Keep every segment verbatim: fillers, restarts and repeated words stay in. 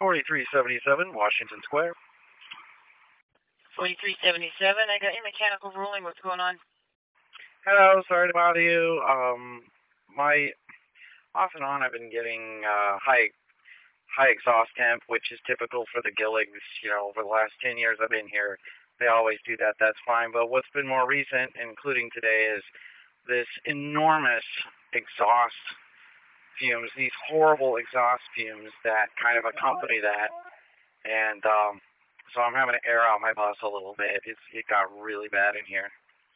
forty-three seventy-seven Washington Square. forty-three seventy-seven, I got your mechanical ruling. What's going on? Hello, sorry to bother you. Um, my off and on, I've been getting uh, high high exhaust temp, which is typical for the Gilligs. You know, over the last ten years I've been here, they always do that. That's fine. But what's been more recent, including today, is this enormous exhaust fumes, these horrible exhaust fumes that kind of accompany that. And um, so I'm having to air out my bus a little bit. It's it got really bad in here.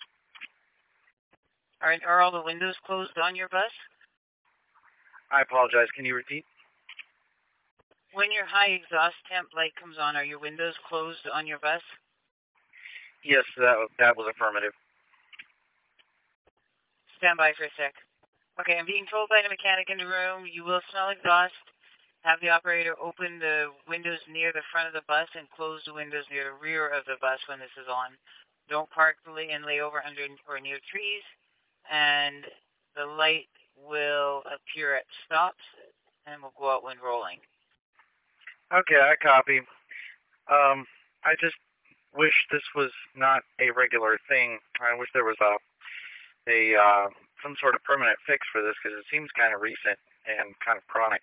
Are, are all the windows closed on your bus? I apologize. Can you repeat? When your high exhaust temp light comes on, are your windows closed on your bus? Yes, that, that was affirmative. Stand by for a sec. Okay, I'm being told by the mechanic in the room you will smell exhaust. Have the operator open the windows near the front of the bus and close the windows near the rear of the bus when this is on. Don't park and lay over under or near trees. And the light will appear at stops and will go out when rolling. Okay, I copy. Um, I just wish this was not a regular thing. I wish there was a a uh, some sort of permanent fix for this because it seems kind of recent and kind of chronic.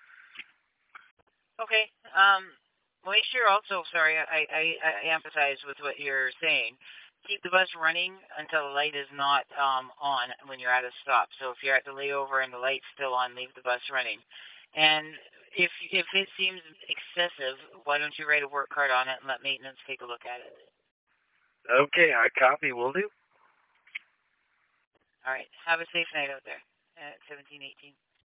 Okay. Um, make sure also, sorry, I, I, I empathize with what you're saying. Keep the bus running until the light is not um, on when you're at a stop. So if you're at the layover and the light's still on, leave the bus running. And if if it seems excessive, why don't you write a work card on it and let maintenance take a look at it? Okay, I copy. Will do. All right. Have a safe night out there at seventeen eighteen.